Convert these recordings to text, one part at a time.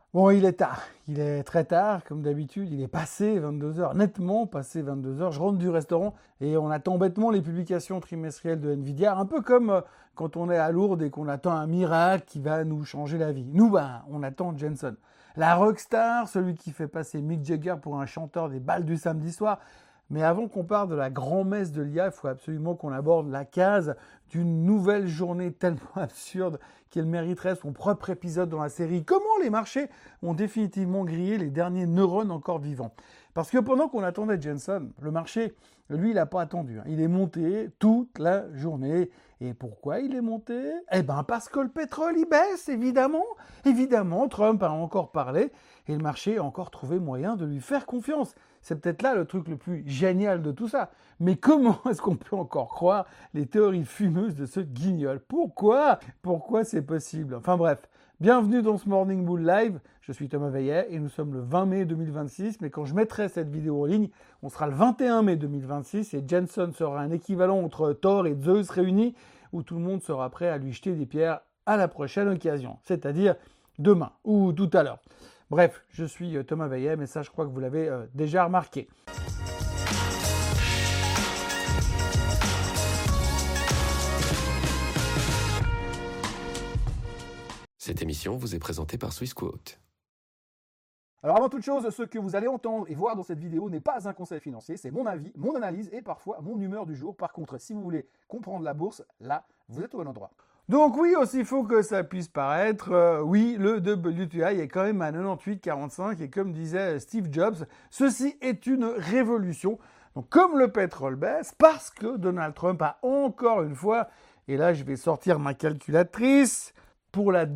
Bon, il est tard. Il est très tard, comme d'habitude. Il est passé 22 heures, nettement passé 22 heures. Je rentre du restaurant et on attend bêtement les publications trimestrielles de Nvidia. Un peu comme quand on est à Lourdes et qu'on attend un miracle qui va nous changer la vie. Nous, on attend Jensen. La rockstar, celui qui fait passer Mick Jagger pour un chanteur des bals du samedi soir. Mais avant qu'on parle de la grand-messe de l'IA, il faut absolument qu'on aborde la case d'une nouvelle journée tellement absurde qu'elle mériterait son propre épisode dans la série. Comment les marchés ont définitivement grillé les derniers neurones encore vivants? Parce que pendant qu'on attendait Jensen, le marché, lui, il n'a pas attendu. Il est monté toute la journée. Et pourquoi il est monté? Eh bien, parce que le pétrole, il baisse, évidemment. Évidemment, Trump a encore parlé et le marché a encore trouvé moyen de lui faire confiance. C'est peut-être là le truc le plus génial de tout ça. Mais comment est-ce qu'on peut encore croire les théories fumeuses de ce guignol? Pourquoi c'est possible? Enfin bref, bienvenue dans ce Morning Bull Live. Je suis Thomas Veillet et nous sommes le 20 mai 2026. Mais quand je mettrai cette vidéo en ligne, on sera le 21 mai 2026 et Jensen sera un équivalent entre Thor et Zeus réunis où tout le monde sera prêt à lui jeter des pierres à la prochaine occasion. C'est-à-dire demain ou tout à l'heure. Bref, je suis Thomas Veillet, mais ça je crois que vous l'avez déjà remarqué. Cette émission vous est présentée par Swissquote. Alors avant toute chose, ce que vous allez entendre et voir dans cette vidéo n'est pas un conseil financier, c'est mon avis, mon analyse et parfois mon humeur du jour. Par contre, si vous voulez comprendre la bourse, là, vous êtes au bon endroit. Donc oui, aussi faux que ça puisse paraître, oui, le WTI est quand même à 98,45 et comme disait Steve Jobs, ceci est une révolution. Donc comme le pétrole baisse, parce que Donald Trump a encore une fois, et là je vais sortir ma calculatrice, pour la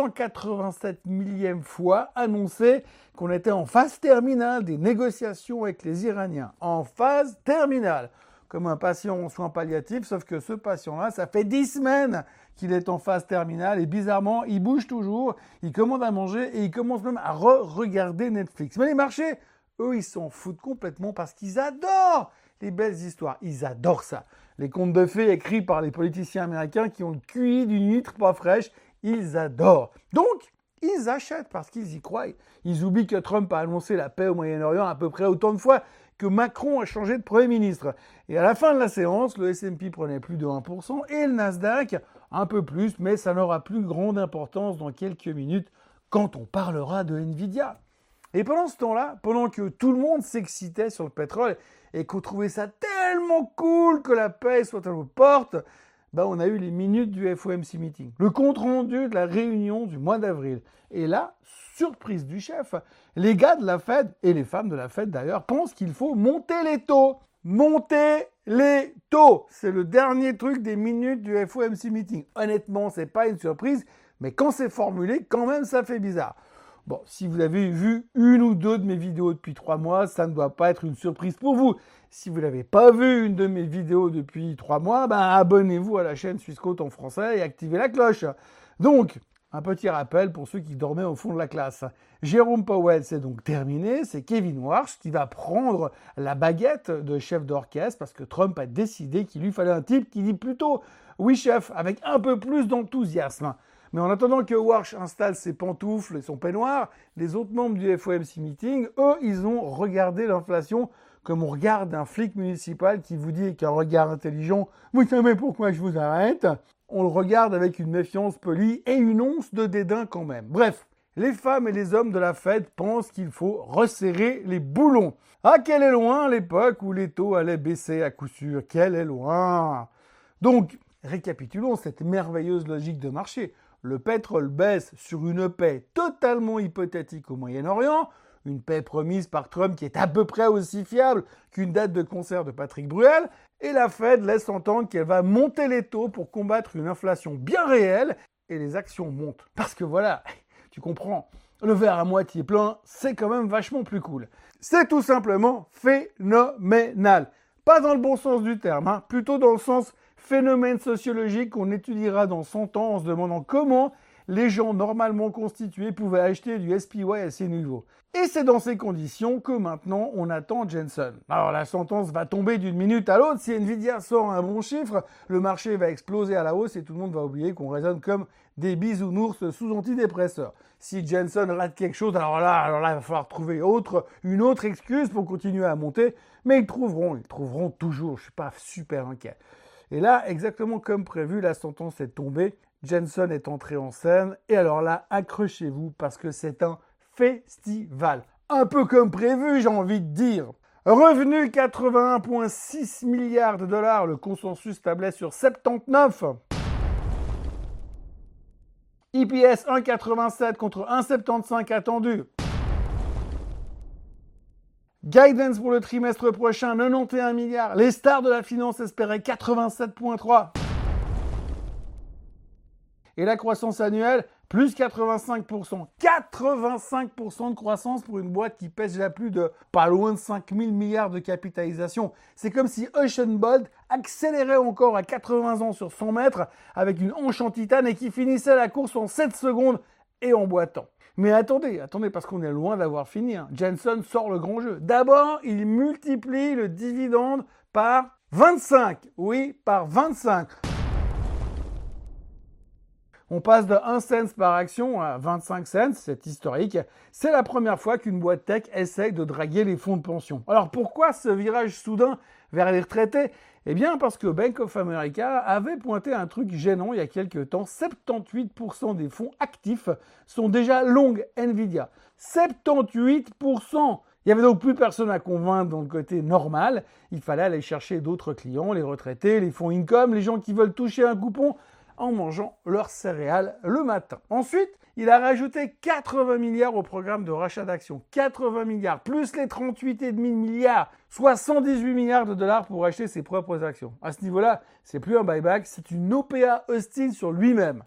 287 millième fois annoncé qu'on était en phase terminale des négociations avec les Iraniens. En phase terminale. Comme un patient en soins palliatifs, sauf que ce patient-là, ça fait 10 semaines qu'il est en phase terminale et bizarrement, il bouge toujours, il commande à manger et il commence même à regarder Netflix. Mais les marchés, eux, ils s'en foutent complètement parce qu'ils adorent les belles histoires. Ils adorent ça. Les contes de fées écrits par les politiciens américains qui ont le QI d'une huître pas fraîche, ils adorent. Donc, ils achètent parce qu'ils y croient. Ils oublient que Trump a annoncé la paix au Moyen-Orient à peu près autant de fois que Macron a changé de Premier ministre. Et à la fin de la séance, le S&P prenait plus de 1% et le Nasdaq un peu plus, mais ça n'aura plus grande importance dans quelques minutes quand on parlera de Nvidia. Et pendant ce temps-là, pendant que tout le monde s'excitait sur le pétrole et qu'on trouvait ça tellement cool que la paix soit à nos portes, on a eu les minutes du FOMC meeting, le compte-rendu de la réunion du mois d'avril. Et là, surprise du chef, les gars de la Fed, et les femmes de la Fed d'ailleurs, pensent qu'il faut monter les taux. Monter les taux. C'est le dernier truc des minutes du FOMC meeting. Honnêtement, c'est pas une surprise, mais quand c'est formulé, quand même, ça fait bizarre. Bon, si vous avez vu une ou deux de mes vidéos depuis 3 mois, ça ne doit pas être une surprise pour vous. Si vous n'avez pas vu une de mes vidéos depuis 3 mois, abonnez-vous à la chaîne Swissquote en français et activez la cloche. Donc, un petit rappel pour ceux qui dormaient au fond de la classe. Jérôme Powell, c'est donc terminé. C'est Kevin Warsh qui va prendre la baguette de chef d'orchestre parce que Trump a décidé qu'il lui fallait un type qui dit plutôt « oui chef » avec un peu plus d'enthousiasme. Mais en attendant que Warsh installe ses pantoufles et son peignoir, les autres membres du FOMC meeting, eux, ils ont regardé l'inflation comme on regarde un flic municipal qui vous dit avec un regard intelligent « Vous savez pourquoi je vous arrête ?» On le regarde avec une méfiance polie et une once de dédain quand même. Bref, les femmes et les hommes de la Fed pensent qu'il faut resserrer les boulons. Ah, quelle est loin l'époque où les taux allaient baisser à coup sûr. Quelle est loin. Donc, récapitulons cette merveilleuse logique de marché. Le pétrole baisse sur une paix totalement hypothétique au Moyen-Orient, une paix promise par Trump qui est à peu près aussi fiable qu'une date de concert de Patrick Bruel, et la Fed laisse entendre qu'elle va monter les taux pour combattre une inflation bien réelle, et les actions montent. Parce que voilà, tu comprends, le verre à moitié plein, c'est quand même vachement plus cool. C'est tout simplement phénoménal. Pas dans le bon sens du terme, plutôt dans le sens phénomène sociologique qu'on étudiera dans 100 ans en se demandant comment les gens normalement constitués pouvaient acheter du SPY à ces niveaux. Et c'est dans ces conditions que maintenant on attend Jensen. Alors la sentence va tomber d'une minute à l'autre. Si Nvidia sort un bon chiffre, le marché va exploser à la hausse et tout le monde va oublier qu'on raisonne comme des bisounours sous antidépresseurs. Si Jensen rate quelque chose, alors là, il va falloir trouver une autre excuse pour continuer à monter. Mais ils trouveront toujours. Je suis pas super inquiet. Et là, exactement comme prévu, la sentence est tombée. Jensen est entré en scène. Et alors là, accrochez-vous parce que c'est un festival. Un peu comme prévu, j'ai envie de dire. Revenu 81,6 milliards de dollars. Le consensus tablait sur 79. EPS 1,87 contre 1,75 attendu. Guidance pour le trimestre prochain, 91 milliards. Les stars de la finance espéraient 87,3. Et la croissance annuelle, plus 85%. 85% de croissance pour une boîte qui pèse déjà plus de pas loin de 5 000 milliards de capitalisation. C'est comme si Usain Bolt accélérait encore à 80 ans sur 100 mètres avec une hanche en titane et qui finissait la course en 7 secondes et en boitant. Mais attendez, parce qu'on est loin d'avoir fini. Jensen sort le grand jeu. D'abord, il multiplie le dividende par 25. Oui, par 25. On passe de 1 cent par action à 25 cents, c'est historique. C'est la première fois qu'une boîte tech essaye de draguer les fonds de pension. Alors pourquoi ce virage soudain vers les retraités ? Eh bien parce que Bank of America avait pointé un truc gênant il y a quelques temps. 78% des fonds actifs sont déjà long Nvidia. 78%. Il n'y avait donc plus personne à convaincre dans le côté normal. Il fallait aller chercher d'autres clients, les retraités, les fonds income, les gens qui veulent toucher un coupon en mangeant leurs céréales le matin. Ensuite, il a rajouté 80 milliards au programme de rachat d'actions. 80 milliards, plus les 38,5 milliards, soit 118 milliards de dollars pour acheter ses propres actions. À ce niveau-là, c'est plus un buyback, c'est une OPA hostile sur lui-même.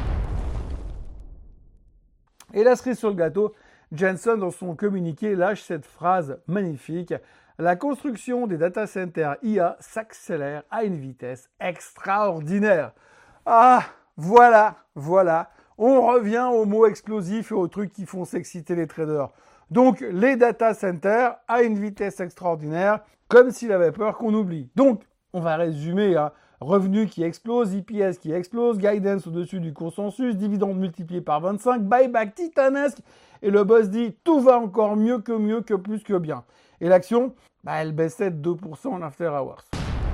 Et la cerise sur le gâteau, Jensen, dans son communiqué, lâche cette phrase magnifique. La construction des data centers IA s'accélère à une vitesse extraordinaire. Ah, voilà. On revient aux mots explosifs et aux trucs qui font s'exciter les traders. Donc, les data centers à une vitesse extraordinaire, comme s'il avait peur qu'on oublie. Donc, on va résumer, revenus qui explosent, EPS qui explose, guidance au-dessus du consensus, dividende multiplié par 25, buyback titanesque, et le boss dit tout va encore mieux, que plus que bien. Et l'action, elle baissait de 2% en after hours.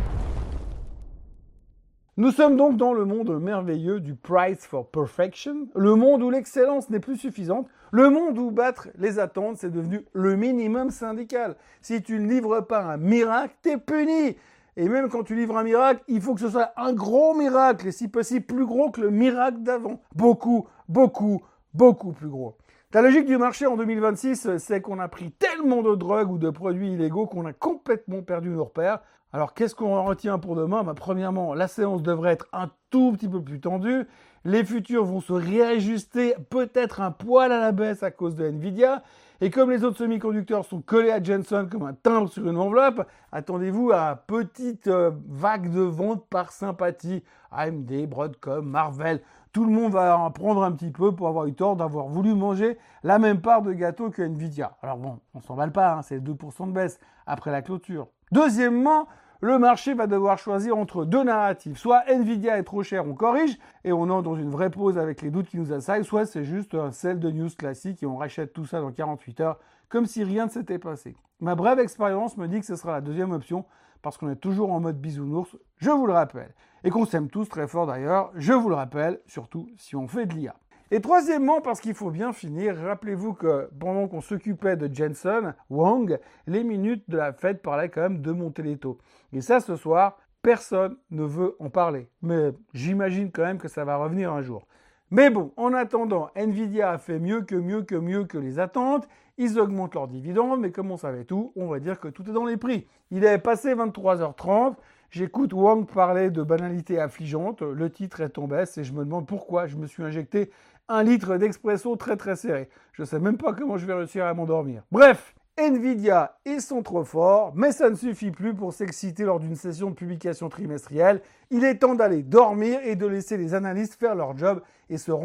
Nous sommes donc dans le monde merveilleux du price for perfection, le monde où l'excellence n'est plus suffisante, le monde où battre les attentes, c'est devenu le minimum syndical. Si tu ne livres pas un miracle, t'es puni. Et même quand tu livres un miracle, il faut que ce soit un gros miracle, et si possible plus gros que le miracle d'avant. Beaucoup plus gros. La logique du marché en 2026, c'est qu'on a pris tellement de drogues ou de produits illégaux qu'on a complètement perdu nos repères. Alors, qu'est-ce qu'on en retient pour demain ? Premièrement, la séance devrait être un tout petit peu plus tendue. Les futurs vont se réajuster peut-être un poil à la baisse à cause de Nvidia. Et comme les autres semi-conducteurs sont collés à Jensen comme un timbre sur une enveloppe, attendez-vous à une petite vague de vente par sympathie. AMD, Broadcom, Marvell, tout le monde va en prendre un petit peu pour avoir eu tort d'avoir voulu manger la même part de gâteau que Nvidia. Alors bon, on s'emballe pas, c'est 2% de baisse après la clôture. Deuxièmement, le marché va devoir choisir entre deux narratifs. Soit Nvidia est trop cher, on corrige, et on entre dans une vraie pause avec les doutes qui nous assaillent, soit c'est juste un sell de news classique et on rachète tout ça dans 48 heures, comme si rien ne s'était passé. Ma brève expérience me dit que ce sera la deuxième option, parce qu'on est toujours en mode bisounours, je vous le rappelle. Et qu'on s'aime tous très fort d'ailleurs, je vous le rappelle, surtout si on fait de l'IA. Et troisièmement, parce qu'il faut bien finir, rappelez-vous que pendant qu'on s'occupait de Jensen Huang, les minutes de la Fed parlaient quand même de monter les taux. Et ça, ce soir, personne ne veut en parler. Mais j'imagine quand même que ça va revenir un jour. Mais bon, en attendant, Nvidia a fait mieux que les attentes. Ils augmentent leurs dividendes, mais comme on savait tout, on va dire que tout est dans les prix. Il est passé 23h30. J'écoute Wang parler de banalité affligeante. Le titre est en baisse et je me demande pourquoi je me suis injecté 1 litre d'expresso très serré. Je ne sais même pas comment je vais réussir à m'endormir. Bref, Nvidia, ils sont trop forts, mais ça ne suffit plus pour s'exciter lors d'une session de publication trimestrielle. Il est temps d'aller dormir et de laisser les analystes faire leur job et se rendre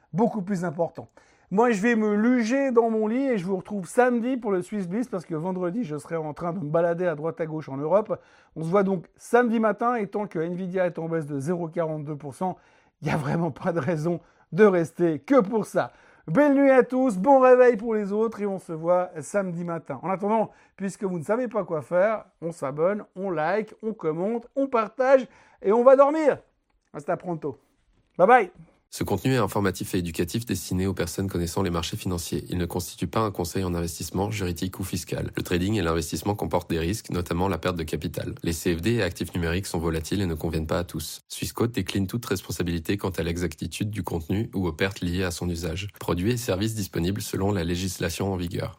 beaucoup plus important. Moi, je vais me luger dans mon lit et je vous retrouve samedi pour le Swiss Bliss parce que vendredi, je serai en train de me balader à droite à gauche en Europe. On se voit donc samedi matin et tant que Nvidia est en baisse de 0,42%, il n'y a vraiment pas de raison de rester que pour ça. Belle nuit à tous, bon réveil pour les autres et on se voit samedi matin. En attendant, puisque vous ne savez pas quoi faire, on s'abonne, on like, on commente, on partage et on va dormir. Hasta pronto. Bye bye. Ce contenu est informatif et éducatif destiné aux personnes connaissant les marchés financiers. Il ne constitue pas un conseil en investissement, juridique ou fiscal. Le trading et l'investissement comportent des risques, notamment la perte de capital. Les CFD et actifs numériques sont volatiles et ne conviennent pas à tous. Swissquote décline toute responsabilité quant à l'exactitude du contenu ou aux pertes liées à son usage. Produits et services disponibles selon la législation en vigueur.